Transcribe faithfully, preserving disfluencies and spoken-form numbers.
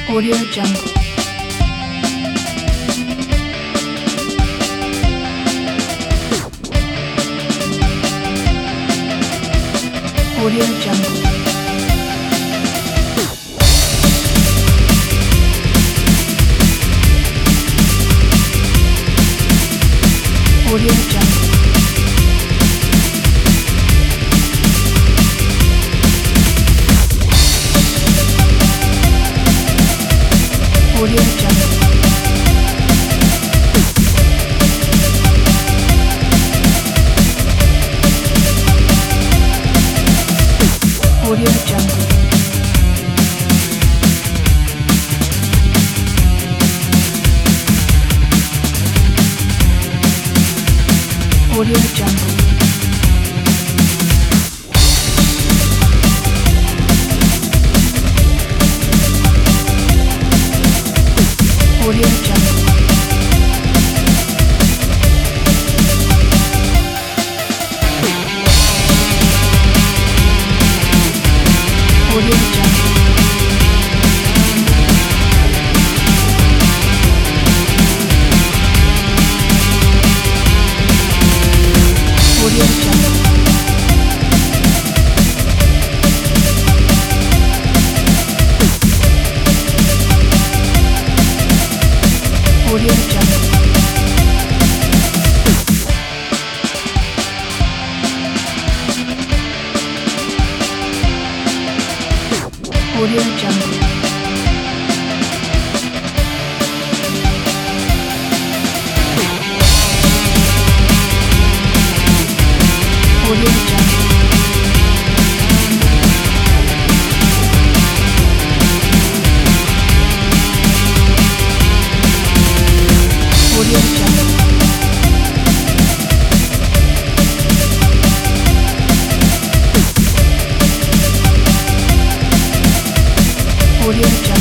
Audio Jungle. Audio Jungle. Audio Jungle. Audio Jungle. Audio Jungle. Audio Jungle. Audio Jungle. Audio Jungle. Audio Jungle. Audio Jungle. Audio Jungle. Audio Jungle. Audio Jungle. Audio Jungle.